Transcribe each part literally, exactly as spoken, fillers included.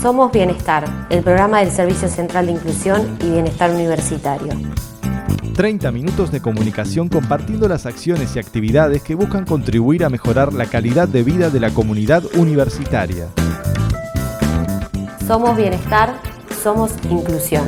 Somos Bienestar, el programa del Servicio Central de Inclusión y Bienestar Universitario. treinta minutos de comunicación compartiendo las acciones y actividades que buscan contribuir a mejorar la calidad de vida de la comunidad universitaria. Somos Bienestar, somos Inclusión.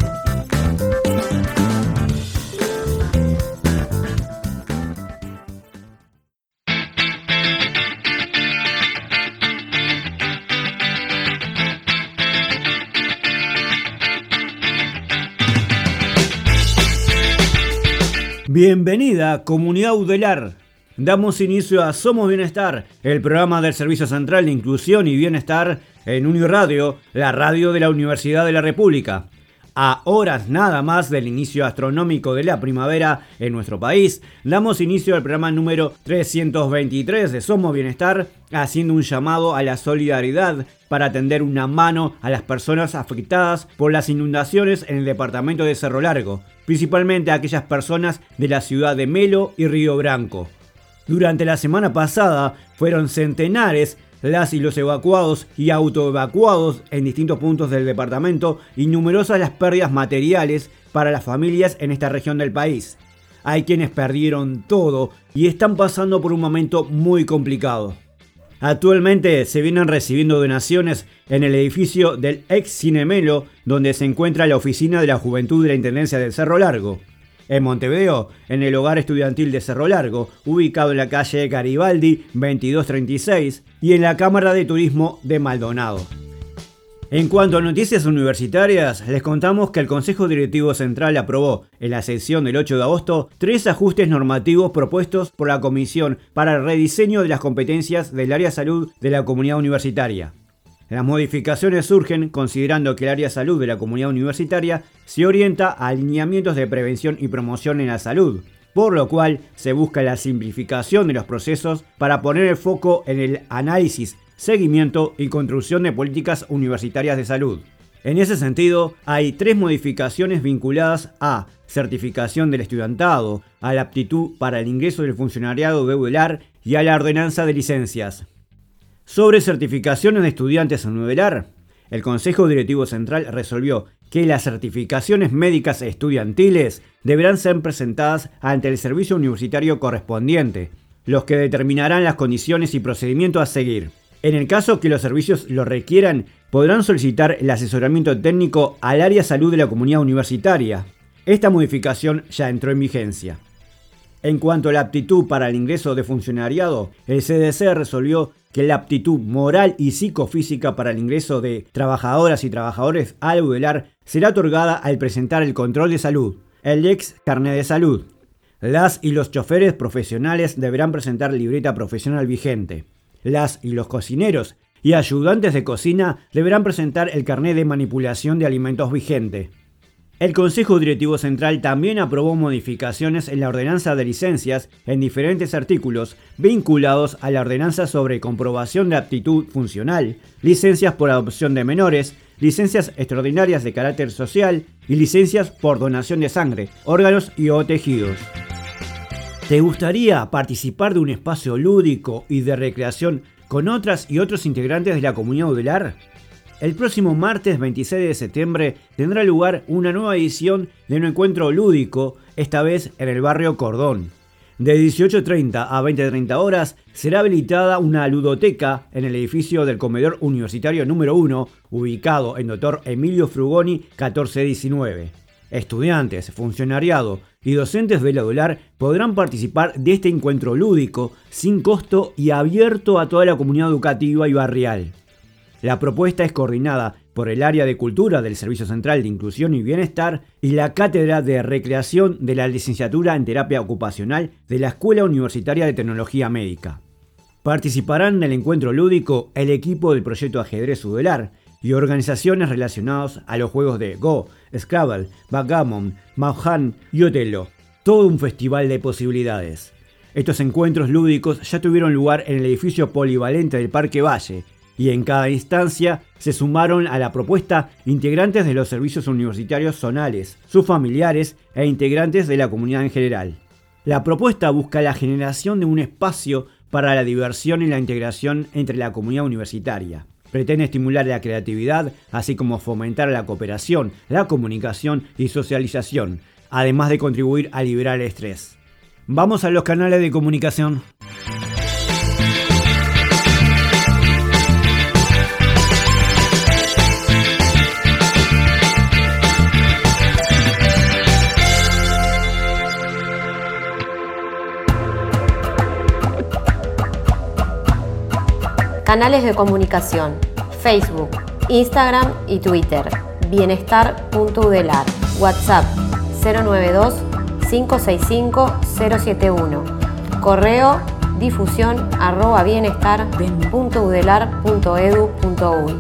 Bienvenida, comunidad Udelar. Damos inicio a Somos Bienestar, el programa del Servicio Central de Inclusión y Bienestar en Uniradio, la radio de la Universidad de la República. A horas nada más del inicio astronómico de la primavera en nuestro país, damos inicio al programa número trescientos veintitrés de Somos Bienestar, haciendo un llamado a la solidaridad para tender una mano a las personas afectadas por las inundaciones en el departamento de Cerro Largo, principalmente a aquellas personas de la ciudad de Melo y Río Branco. Durante la semana pasada fueron centenares las y los evacuados y autoevacuados en distintos puntos del departamento y numerosas las pérdidas materiales para las familias en esta región del país. Hay quienes perdieron todo y están pasando por un momento muy complicado. Actualmente se vienen recibiendo donaciones en el edificio del ex Cine Melo, donde se encuentra la oficina de la Juventud de la Intendencia de Cerro Largo. En Montevideo, en el hogar estudiantil de Cerro Largo, ubicado en la calle Garibaldi veintidós treinta y seis, y en la Cámara de Turismo de Maldonado. En cuanto a noticias universitarias, les contamos que el Consejo Directivo Central aprobó, en la sesión del ocho de agosto, tres ajustes normativos propuestos por la Comisión para el rediseño de las competencias del área salud de la comunidad universitaria. Las modificaciones surgen considerando que el área salud de la comunidad universitaria se orienta a alineamientos de prevención y promoción en la salud, por lo cual se busca la simplificación de los procesos para poner el foco en el análisis, seguimiento y construcción de políticas universitarias de salud. En ese sentido, hay tres modificaciones vinculadas a certificación del estudiantado, a la aptitud para el ingreso del funcionariado de Udelar y a la ordenanza de licencias. Sobre certificaciones de estudiantes en Udelar, el Consejo Directivo Central resolvió que las certificaciones médicas estudiantiles deberán ser presentadas ante el servicio universitario correspondiente, los que determinarán las condiciones y procedimientos a seguir. En el caso que los servicios lo requieran, podrán solicitar el asesoramiento técnico al área salud de la comunidad universitaria. Esta modificación ya entró en vigencia. En cuanto a la aptitud para el ingreso de funcionariado, el C D C resolvió que la aptitud moral y psicofísica para el ingreso de trabajadoras y trabajadores al Udelar será otorgada al presentar el control de salud, el ex carnet de salud. Las y los choferes profesionales deberán presentar libreta profesional vigente. Las y los cocineros y ayudantes de cocina deberán presentar el carnet de manipulación de alimentos vigente. El Consejo Directivo Central también aprobó modificaciones en la ordenanza de licencias en diferentes artículos vinculados a la ordenanza sobre comprobación de aptitud funcional, licencias por adopción de menores, licencias extraordinarias de carácter social y licencias por donación de sangre, órganos y o tejidos. ¿Te gustaría participar de un espacio lúdico y de recreación con otras y otros integrantes de la comunidad Udelar? El próximo martes veintiséis de septiembre tendrá lugar una nueva edición de un encuentro lúdico, esta vez en el barrio Cordón. De dieciocho treinta a veinte treinta horas será habilitada una ludoteca en el edificio del Comedor Universitario número uno, ubicado en Doctor Emilio Frugoni catorce diecinueve. Estudiantes, funcionariado y docentes de la Udelar podrán participar de este encuentro lúdico sin costo y abierto a toda la comunidad educativa y barrial. La propuesta es coordinada por el Área de Cultura del Servicio Central de Inclusión y Bienestar y la Cátedra de Recreación de la Licenciatura en Terapia Ocupacional de la Escuela Universitaria de Tecnología Médica. Participarán del encuentro lúdico el equipo del proyecto Ajedrez Udelar y organizaciones relacionadas a los juegos de Go, Scrabble, Backgammon, Mahjong y Otelo. Todo un festival de posibilidades. Estos encuentros lúdicos ya tuvieron lugar en el edificio polivalente del Parque Valle, y en cada instancia se sumaron a la propuesta integrantes de los servicios universitarios zonales, sus familiares e integrantes de la comunidad en general. La propuesta busca la generación de un espacio para la diversión y la integración entre la comunidad universitaria. Pretende estimular la creatividad, así como fomentar la cooperación, la comunicación y socialización, además de contribuir a liberar el estrés. Vamos a los canales de comunicación. Canales de comunicación: Facebook, Instagram y Twitter. Bienestar.udelar. WhatsApp cero nueve dos, cinco seis cinco, cero siete uno. Correo difusión arroba bienestar punto udelar punto edu punto uy.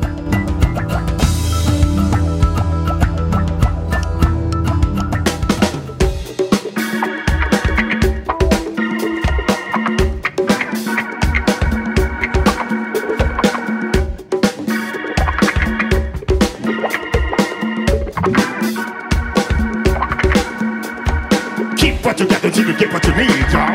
Get what you need, y'all.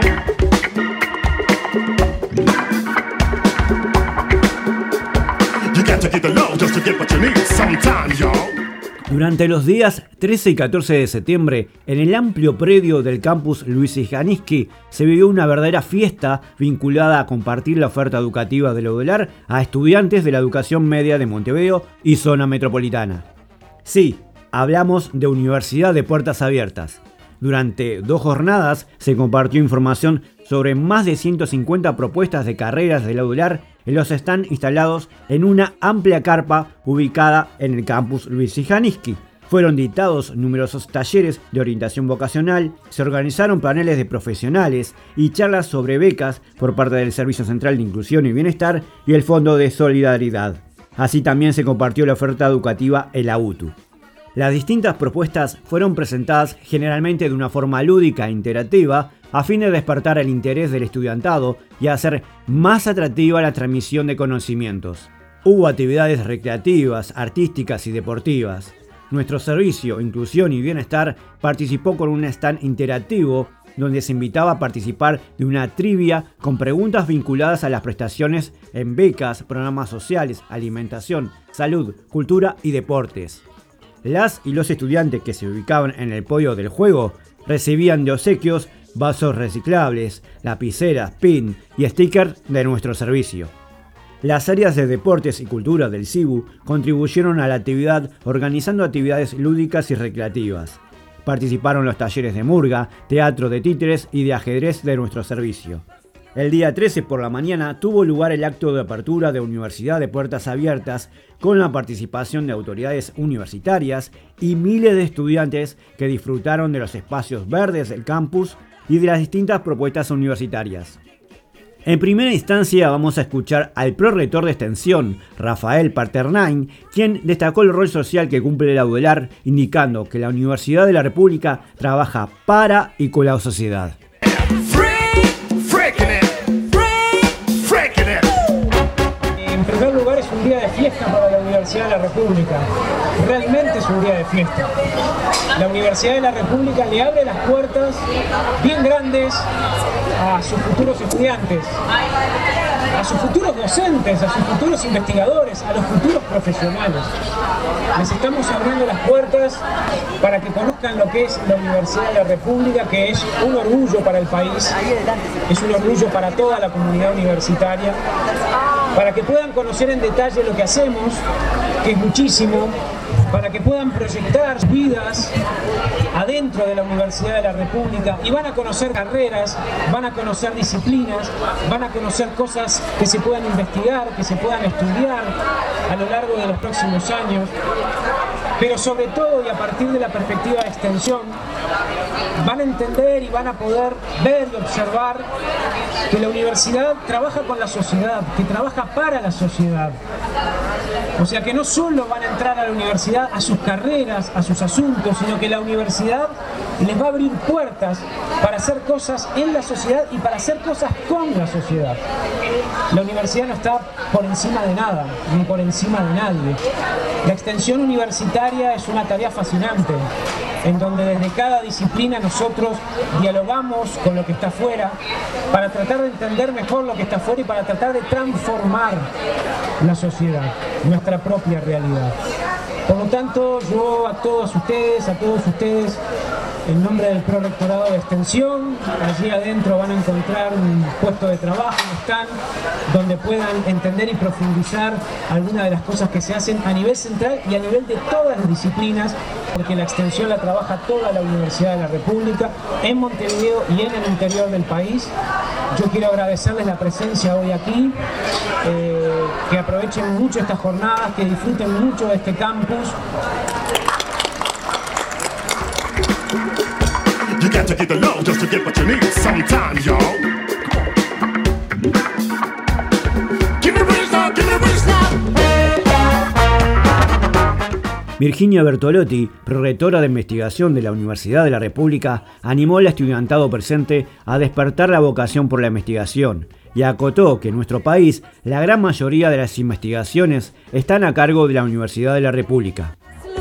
You got to get the love just to get what you need sometimes, y'all. Durante los días trece y catorce de septiembre, en el amplio predio del campus Luis Ijaniski se vivió una verdadera fiesta vinculada a compartir la oferta educativa de la UDELAR a estudiantes de la educación media de Montevideo y zona metropolitana. Sí, hablamos de Universidad de Puertas Abiertas. Durante dos jornadas se compartió información sobre más de ciento cincuenta propuestas de carreras de la UDELAR en los stands instalados en una amplia carpa ubicada en el campus Luis Ijaniski. Fueron dictados numerosos talleres de orientación vocacional, se organizaron paneles de profesionales y charlas sobre becas por parte del Servicio Central de Inclusión y Bienestar y el Fondo de Solidaridad. Así también se compartió la oferta educativa en la U T U. Las distintas propuestas fueron presentadas generalmente de una forma lúdica e interactiva a fin de despertar el interés del estudiantado y hacer más atractiva la transmisión de conocimientos. Hubo actividades recreativas, artísticas y deportivas. Nuestro servicio, Inclusión y Bienestar, participó con un stand interactivo donde se invitaba a participar de una trivia con preguntas vinculadas a las prestaciones en becas, programas sociales, alimentación, salud, cultura y deportes. Las y los estudiantes que se ubicaban en el podio del juego recibían de obsequios vasos reciclables, lapiceras, pin y stickers de nuestro servicio. Las áreas de deportes y cultura del C I B U contribuyeron a la actividad organizando actividades lúdicas y recreativas. Participaron los talleres de murga, teatro de títeres y de ajedrez de nuestro servicio. El día trece por la mañana tuvo lugar el acto de apertura de Universidad de Puertas Abiertas con la participación de autoridades universitarias y miles de estudiantes que disfrutaron de los espacios verdes del campus y de las distintas propuestas universitarias. En primera instancia vamos a escuchar al prorector de extensión, Rafael Paternain, quien destacó el rol social que cumple la UDELAR, indicando que la Universidad de la República trabaja para y con la sociedad. En primer lugar, es un día de fiesta para la Universidad de la República. Realmente es un día de fiesta. La Universidad de la República le abre las puertas bien grandes a sus futuros estudiantes, a sus futuros docentes, a sus futuros investigadores, a los futuros profesionales. Les estamos abriendo las puertas para que conozcan lo que es la Universidad de la República, que es un orgullo para el país, es un orgullo para toda la comunidad universitaria, para que puedan conocer en detalle lo que hacemos, que es muchísimo, para que puedan proyectar vidas adentro de la Universidad de la República y van a conocer carreras, van a conocer disciplinas, van a conocer cosas que se puedan investigar, que se puedan estudiar a lo largo de los próximos años, pero sobre todo y a partir de la perspectiva de extensión van a entender y van a poder ver y observar que la universidad trabaja con la sociedad, que trabaja para la sociedad. O sea que no solo van a entrar a la universidad a sus carreras, a sus asuntos, sino que la universidad les va a abrir puertas para hacer cosas en la sociedad y para hacer cosas con la sociedad. La universidad no está por encima de nada, ni por encima de nadie. La extensión universitaria es una tarea fascinante, en donde desde cada disciplina nosotros dialogamos con lo que está afuera para tratar de entender mejor lo que está afuera y para tratar de transformar la sociedad, nuestra propia realidad. Por lo tanto, yo a todos ustedes, a todos ustedes, en nombre del Prorectorado de Extensión, allí adentro van a encontrar un puesto de trabajo, un stand, donde puedan entender y profundizar algunas de las cosas que se hacen a nivel central y a nivel de todas las disciplinas, porque la extensión la trabaja toda la Universidad de la República, en Montevideo y en el interior del país. Yo quiero agradecerles la presencia hoy aquí, eh, que aprovechen mucho estas jornadas, que disfruten mucho de este campus. You got to get the love just to get what you need sometimes, y'all. Give me reason now, give me reason now. Virginia Bertolotti, prorectora de investigación de la Universidad de la República, animó al estudiantado presente a despertar la vocación por la investigación y acotó que en nuestro país la gran mayoría de las investigaciones están a cargo de la Universidad de la República.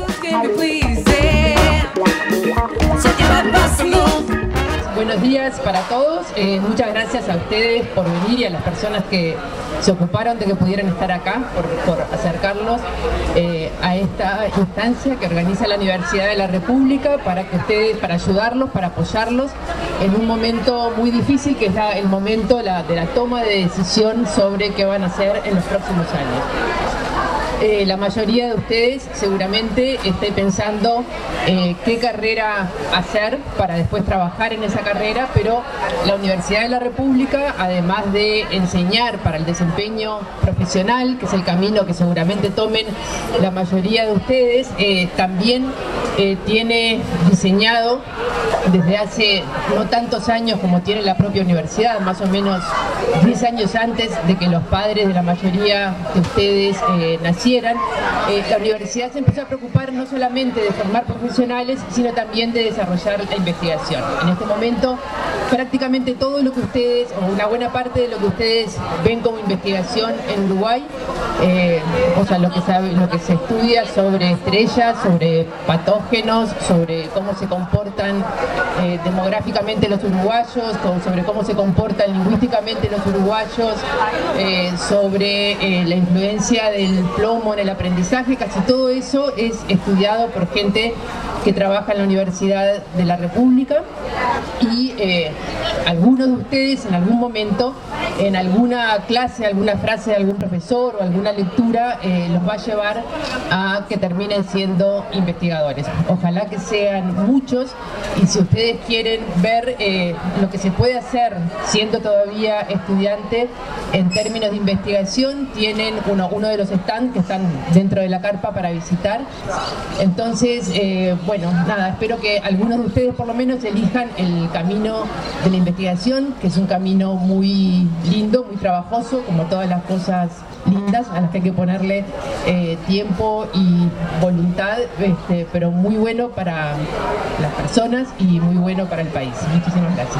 Buenos días para todos, eh, muchas gracias a ustedes por venir y a las personas que se ocuparon de que pudieran estar acá, por, por acercarnos eh, a esta instancia que organiza la Universidad de la República para que ustedes, para ayudarlos, para apoyarlos en un momento muy difícil que es la, el momento la, de la toma de decisión sobre qué van a hacer en los próximos años. Eh, la mayoría de ustedes seguramente esté pensando eh, qué carrera hacer para después trabajar en esa carrera, pero la Universidad de la República, además de enseñar para el desempeño profesional, que es el camino que seguramente tomen la mayoría de ustedes, eh, también eh, tiene diseñado desde hace no tantos años como tiene la propia universidad, más o menos diez años antes de que los padres de la mayoría de ustedes eh, nacieran, eh, la universidad se empezó a preocupar no solamente de formar profesionales, sino también de desarrollar la investigación. En este momento, prácticamente todo lo que ustedes, o una buena parte de lo que ustedes ven como investigación en Uruguay, eh, o sea, lo que, sabe, lo que se estudia sobre estrellas, sobre patógenos, sobre cómo se comportan eh, demográficamente los uruguayos, sobre cómo se comportan lingüísticamente los uruguayos, eh, sobre eh, la influencia del plomo en el aprendizaje, casi todo eso es estudiado por gente que trabaja en la Universidad de la República y eh, algunos de ustedes en algún momento, en alguna clase, alguna frase de algún profesor o alguna lectura eh, los va a llevar a que terminen siendo investigadores. Ojalá que sean muchos y si ustedes quieren ver eh, lo que se puede hacer siendo todavía estudiante en términos de investigación, tienen uno, uno de los stands que están dentro de la carpa para visitar. Entonces, eh, bueno, nada, espero que algunos de ustedes por lo menos elijan el camino de la investigación, que es un camino muy lindo, muy trabajoso, como todas las cosas lindas a las que hay que ponerle eh, tiempo y voluntad, este, pero muy bueno para las personas y muy bueno para el país. Muchísimas gracias.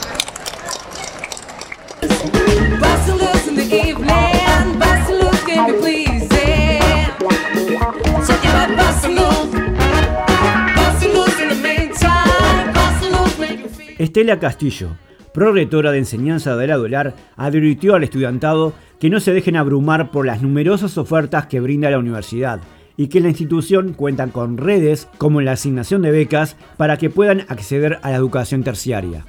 Estela Castillo, prorectora de enseñanza de la Aduelar, advirtió al estudiantado que no se dejen abrumar por las numerosas ofertas que brinda la universidad y que la institución cuenta con redes como la asignación de becas para que puedan acceder a la educación terciaria.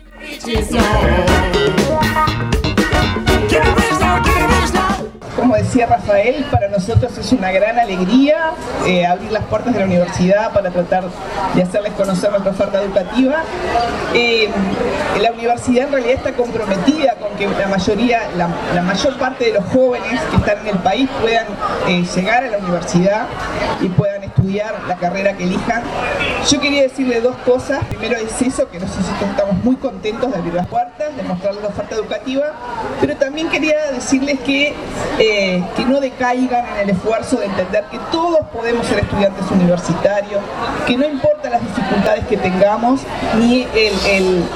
Como decía Rafael, para nosotros es una gran alegría eh, abrir las puertas de la universidad para tratar de hacerles conocer nuestra oferta educativa. Eh, la universidad en realidad está comprometida con que la mayoría, la, la mayor parte de los jóvenes que están en el país puedan eh, llegar a la universidad y puedan estudiar la carrera que elijan. Yo quería decirle dos cosas. Primero es eso, que nosotros estamos muy contentos de abrir las puertas, de mostrarles la oferta educativa, pero también quería decirles que Eh, que no decaigan en el esfuerzo de entender que todos podemos ser estudiantes universitarios, que no importa las dificultades que tengamos, ni el, el,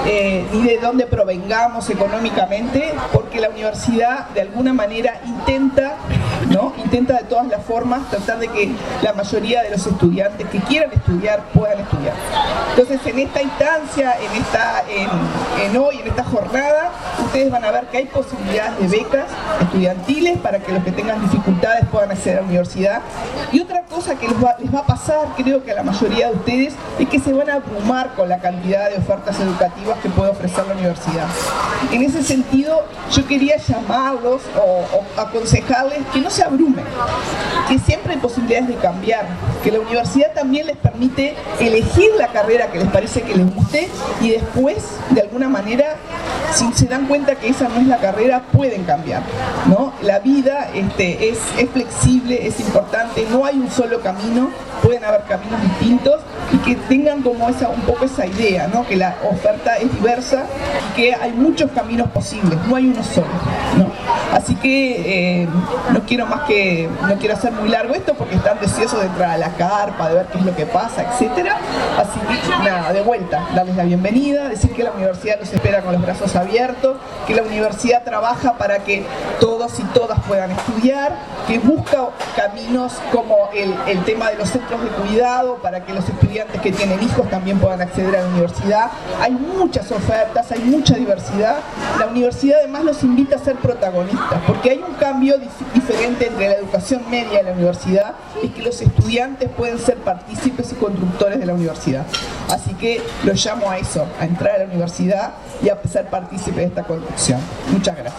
eh, ni de dónde provengamos económicamente, porque la universidad de alguna manera intenta, ¿no? Intenta de todas las formas tratar de que la mayoría de los estudiantes que quieran estudiar puedan estudiar. Entonces, en esta instancia, en, esta, en, en hoy, en esta jornada, ustedes van a ver que hay posibilidades de becas estudiantiles para que los que tengan dificultades puedan acceder a la universidad. Y otra cosa que les va, les va a pasar, creo que a la mayoría de ustedes, es que se van a abrumar con la cantidad de ofertas educativas que puede ofrecer la universidad. En ese sentido, yo quería llamarlos o, o aconsejarles que no se abrumen, que siempre hay posibilidades de cambiar, que la universidad también les permite elegir la carrera que les parece que les guste y después, de alguna manera, si se dan cuenta que esa no es la carrera, pueden cambiar, ¿no? La vida este, es, es flexible, es importante, no hay un solo camino, pueden haber caminos distintos y que tengan como esa, un poco esa idea, ¿no? Que la oferta es diversa y que hay muchos caminos posibles, no hay uno solo, ¿no? Así que eh, no quiero más que, no quiero hacer muy largo esto porque están deseosos de entrar a la carpa, de ver qué es lo que pasa, etcétera. Así que nada, de vuelta, darles la bienvenida, decir que la universidad los espera con los brazos abiertos, que la universidad trabaja para que todos y todas puedan estudiar, que busca caminos como el, el tema de los centros de cuidado para que los estudiantes que tienen hijos también puedan acceder a la universidad. Hay muchas ofertas, hay mucha diversidad. La universidad además nos invita a ser protagonistas, porque hay un cambio dif diferente entre la educación media y la universidad, es que los estudiantes pueden ser partícipes y constructores de la universidad. Así que los llamo a eso, a entrar a la universidad y a ser partícipes de esta construcción. Muchas gracias.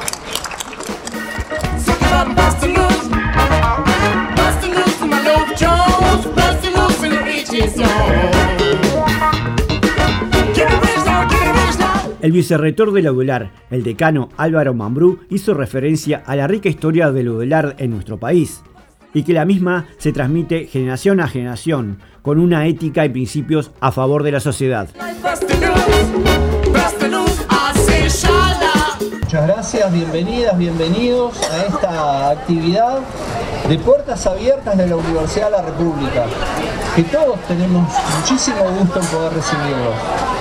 El vicerrector de la UDELAR, el decano Álvaro Mambrú, hizo referencia a la rica historia de la UDELAR en nuestro país y que la misma se transmite generación a generación con una ética y principios a favor de la sociedad. Muchas gracias, bienvenidas, bienvenidos a esta actividad de puertas abiertas de la Universidad de la República, que todos tenemos muchísimo gusto en poder recibirlos.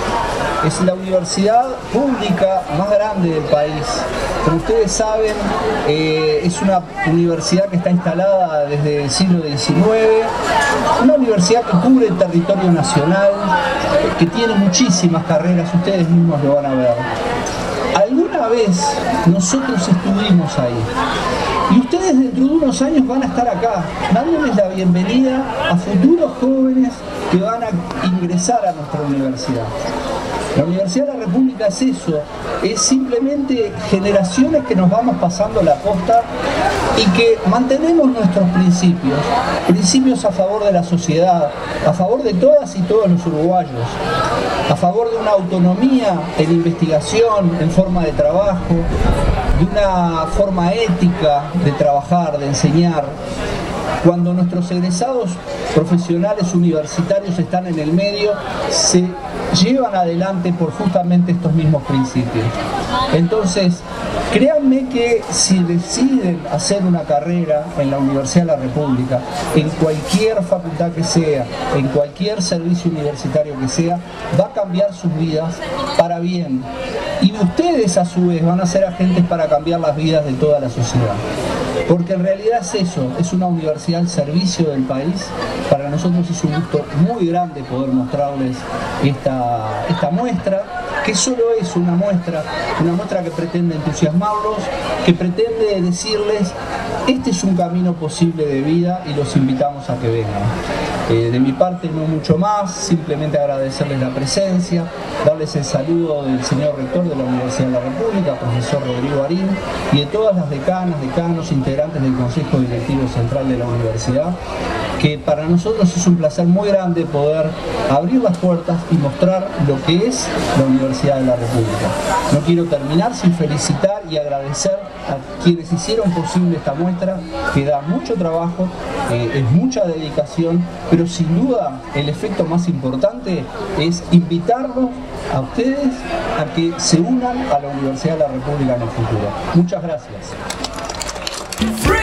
Es la universidad pública más grande del país. Como ustedes saben, eh, es una universidad que está instalada desde el siglo diecinueve, una universidad que cubre el territorio nacional, que tiene muchísimas carreras, ustedes mismos lo van a ver. Alguna vez nosotros estuvimos ahí. Y ustedes dentro de unos años van a estar acá, dándoles la bienvenida a futuros jóvenes que van a ingresar a nuestra universidad. La Universidad de la República es eso, es simplemente generaciones que nos vamos pasando la posta y que mantenemos nuestros principios, principios a favor de la sociedad, a favor de todas y todos los uruguayos, a favor de una autonomía en investigación, en forma de trabajo, de una forma ética de trabajar, de enseñar. Cuando nuestros egresados profesionales universitarios están en el medio, se llevan adelante por justamente estos mismos principios. Entonces, créanme que si deciden hacer una carrera en la Universidad de la República, en cualquier facultad que sea, en cualquier servicio universitario que sea, va a cambiar sus vidas para bien. Y ustedes a su vez van a ser agentes para cambiar las vidas de toda la sociedad. Porque en realidad es eso, es una universidad al servicio del país. Para nosotros es un gusto muy grande poder mostrarles esta, esta muestra, que solo es una muestra, una muestra que pretende entusiasmarlos, que pretende decirles, este es un camino posible de vida y los invitamos a que vengan. Eh, de mi parte no mucho más, simplemente agradecerles la presencia, darles el saludo del señor rector de la Universidad de la República, profesor Rodrigo Arín, y de todas las decanas, decanos, integrantes del Consejo Directivo Central de la Universidad, que para nosotros es un placer muy grande poder abrir las puertas y mostrar lo que es la Universidad de la República. No quiero terminar sin felicitar y agradecer a quienes hicieron posible esta muestra, que da mucho trabajo, eh, es mucha dedicación, pero sin duda el efecto más importante es invitarlos a ustedes a que se unan a la Universidad de la República en el futuro. Muchas gracias.